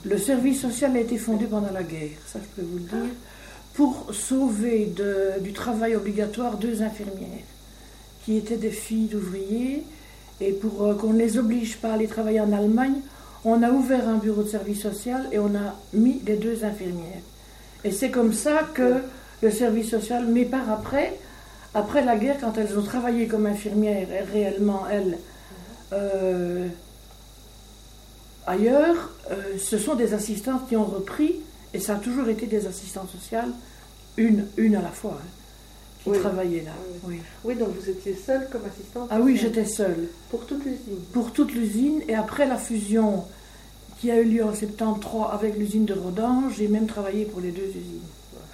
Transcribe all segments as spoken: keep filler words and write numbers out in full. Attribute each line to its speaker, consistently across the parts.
Speaker 1: Le service social a été fondé pendant la guerre, ça je peux vous le dire, pour sauver de, du travail obligatoire deux infirmières qui étaient des filles d'ouvriers, et pour euh, qu'on ne les oblige pas à aller travailler en Allemagne, on a ouvert un bureau de service social et on a mis les deux infirmières. Et c'est comme ça que le service social, mais par après, après la guerre, quand elles ont travaillé comme infirmières, et réellement elles, euh, ailleurs, euh, ce sont des assistantes qui ont repris, et ça a toujours été des assistantes sociales, une, une à la fois, hein, qui
Speaker 2: oui.
Speaker 1: travaillaient là.
Speaker 2: Oui.
Speaker 1: Oui.
Speaker 2: oui, donc vous étiez seule comme assistante?
Speaker 1: Ah oui, j'étais seule.
Speaker 2: Pour toute l'usine? Pour
Speaker 1: toute l'usine, et après la fusion qui a eu lieu en soixante-treize avec l'usine de Rodange, j'ai même travaillé pour les deux usines.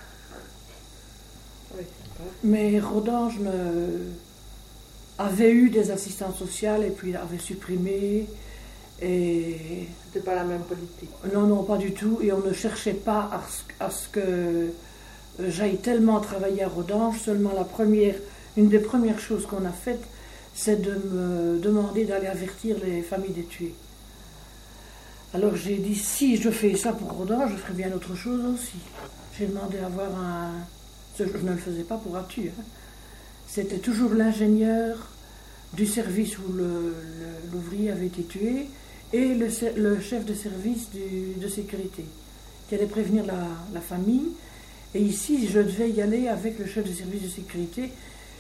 Speaker 2: Oui,
Speaker 1: mais Rodange ne... avait eu des assistantes sociales et puis avait supprimé. Et...
Speaker 2: C'était pas la même politique?
Speaker 1: Non, non, pas du tout. Et on ne cherchait pas à ce, à ce que j'aille tellement travailler à Rodange. Seulement la première, une des premières choses qu'on a faites, c'est de me demander d'aller avertir les familles des tués. Alors j'ai dit, si je fais ça pour Rodange, je ferai bien autre chose aussi. J'ai demandé à avoir un... Je ne le faisais pas pour Atu. Hein. C'était toujours l'ingénieur du service où le, le, l'ouvrier avait été tué et le, le chef de service du, de sécurité qui allait prévenir la, la famille. Et ici, je devais y aller avec le chef de service de sécurité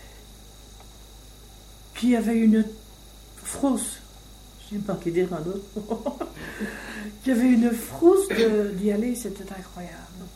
Speaker 1: qui avait une frousse, je ne sais pas qui dire un autre, qui avait une frousse de, d'y aller, c'était incroyable.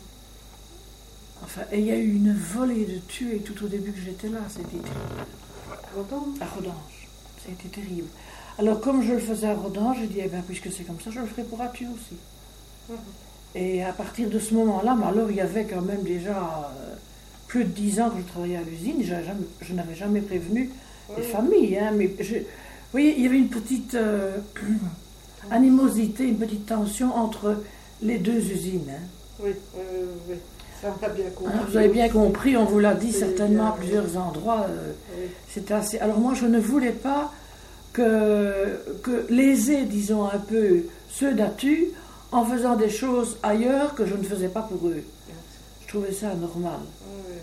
Speaker 1: Enfin, et il y a eu une volée de tués tout au début que j'étais là, c'était terrible. À Rodange, c'était terrible. Alors comme je le faisais à Rodange, j'ai dit, eh bien, puisque c'est comme ça, je le ferai pour Atu aussi. Mm-hmm. Et à partir de ce moment-là, mais alors il y avait quand même déjà euh, plus de dix ans que je travaillais à l'usine, je, jamais, je n'avais jamais prévenu les oui. familles, hein, mais je, vous voyez, il y avait une petite euh, animosité, une petite tension entre les deux usines. Hein.
Speaker 2: Oui, oui, oui, oui. Ça, on a bien compris.
Speaker 1: Hein, vous avez bien compris, on vous l'a dit c'est certainement bien, à plusieurs oui. endroits. Euh, oui. C'était assez... Alors moi, je ne voulais pas que, que léser, disons un peu, ceux d'Atu, en faisant des choses ailleurs que je ne faisais pas pour eux. Je trouvais ça anormal.
Speaker 2: Oui,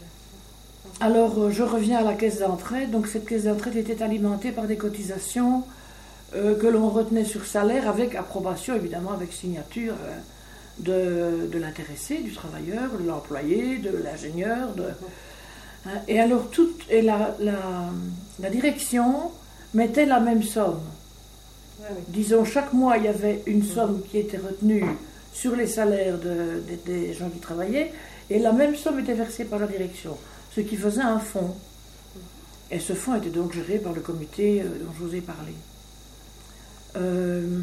Speaker 1: Alors, euh, je reviens à la caisse d'entraide. Donc, cette caisse d'entraide était alimentée par des cotisations euh, que l'on retenait sur salaire, avec approbation, évidemment, avec signature euh, de, de l'intéressé, du travailleur, de l'employé, de l'ingénieur. De, hein, et alors, toute, et la, la, la direction mettait la même somme. Oui. Disons, chaque mois, il y avait une somme qui était retenue sur les salaires de, de, des gens qui travaillaient, et la même somme était versée par la direction, ce qui faisait un fonds. Et ce fonds était donc géré par le comité dont je vous ai parlé. Euh,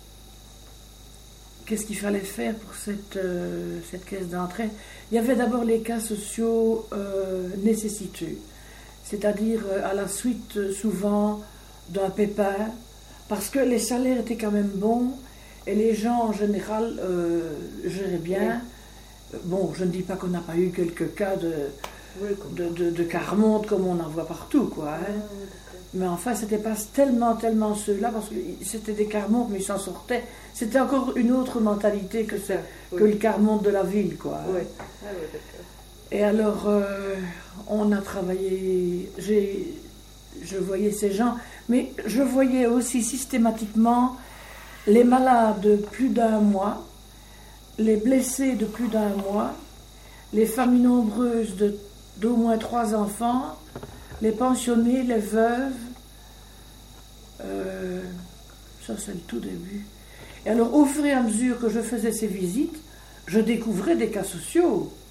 Speaker 1: qu'est-ce qu'il fallait faire pour cette, euh, cette caisse d'entraide? Il y avait d'abord les cas sociaux euh, nécessiteux, c'est-à-dire euh, à la suite souvent d'un pépin, parce que les salaires étaient quand même bons et les gens en général euh, géraient bien. Oui. Bon, je ne dis pas qu'on n'a pas eu quelques cas de, oui, de, de, de carmonte comme on en voit partout, quoi. Hein. Oui, mais enfin, c'était pas tellement, tellement ceux-là, parce que c'était des carmontes, mais ils s'en sortaient. C'était encore une autre mentalité que, c'est, oui. que le carmonte de la ville, quoi. Hein. Oui. Ah, oui, d'accord. Et alors, euh, on a travaillé, j'ai, je voyais ces gens, mais je voyais aussi systématiquement les malades de plus d'un mois, les blessés de plus d'un mois, les familles nombreuses de, d'au moins trois enfants, les pensionnés, les veuves. Euh, ça, c'est le tout début. Et alors, au fur et à mesure que je faisais ces visites, je découvrais des cas sociaux.